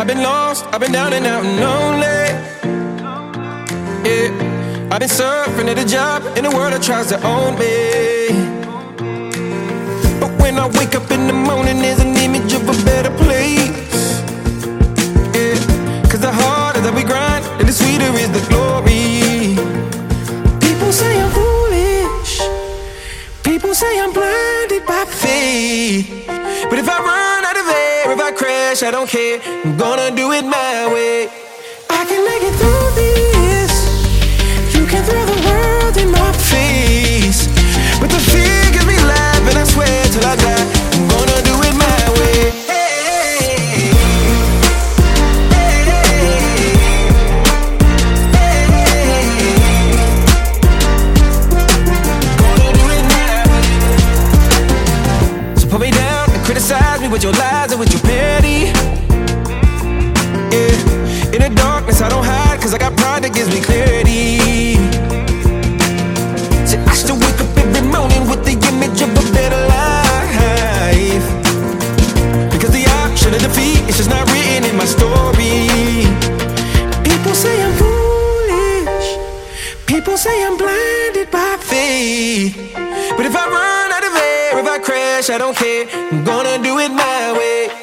I've been lost, I've been down and out and lonely. Yeah, I've been surfing at a job in a world that tries to own me. But when I wake up in the morning, there's an image of a better place. Yeah, cause the harder that we grind, and the sweeter is the glory. People say I'm foolish, people say I'm blinded by faith. But if I run out of air, if I crash, I don't care, I'm gonna do it my way. I can make it through this. You can throw the world in my face, but the fear gives me life, and I swear till I die, I'm gonna do it my way. Put me down and criticize me with your lies and with your petty. Yeah, in the darkness I don't hide, cause I got pride that gives me clarity. See, I still wake up every morning with the image of a better life, because the option of defeat is just not written in my story. People say I'm foolish, people say I'm blinded by faith. But if I run out of air, if I crash, I don't care, I'm gonna do it my way.